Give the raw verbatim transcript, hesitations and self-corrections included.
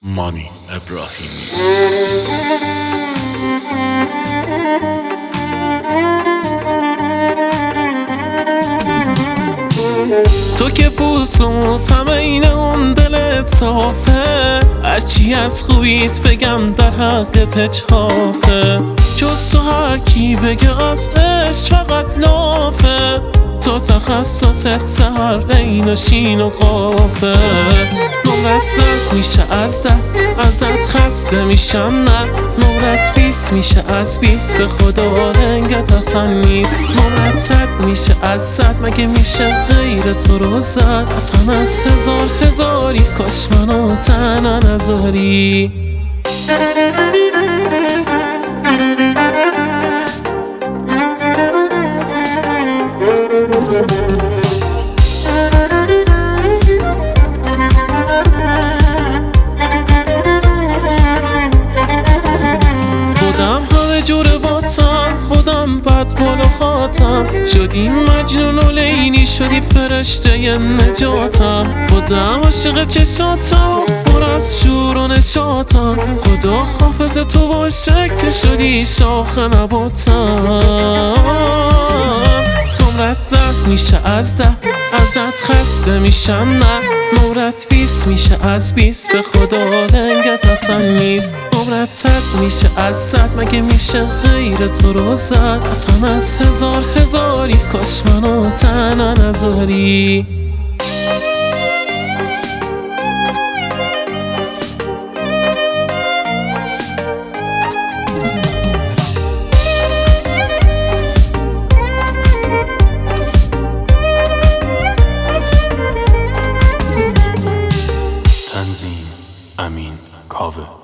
مانی ابراهیمی. تو که پوسوتم این اون دلت صافه، هرچی از خوبیت بگم در حقت چافه. جز تو هر کی بگه از عشق فقط لافه، تو تخصصت سهر عین و شین و قافه. نمرت ده میشه از ده، ازت خسته میشم نه. نمرت بیست میشه از بیست، به خدا رنگت اصلا نیست. نمرت صد میشه از صد، مگه میشه غیر تو رو زد؟ اصلا از هزار هزاری، کاش منو تنها نذاری. خودم همه جور باتم، خودم بد بال و خاتم. شدی مجنون و لیلی، شدی فرشته نجاتم. خودم عاشق چشاتم، پر از شور و نشاتم. خدا حافظ تو باشه که شدی شاخ نباتم. نمرت ده میشه از ده، ازت خسته میشم نه. نمرت بیست میشه از بیست، به خدا رنگت اصلا نیست. نمرت صد میشه از صد، مگه میشه غیر تو رو زد؟ اصلا از هزار هزاری، کاش منو تنها نذاری. تنظیم امین کاوه.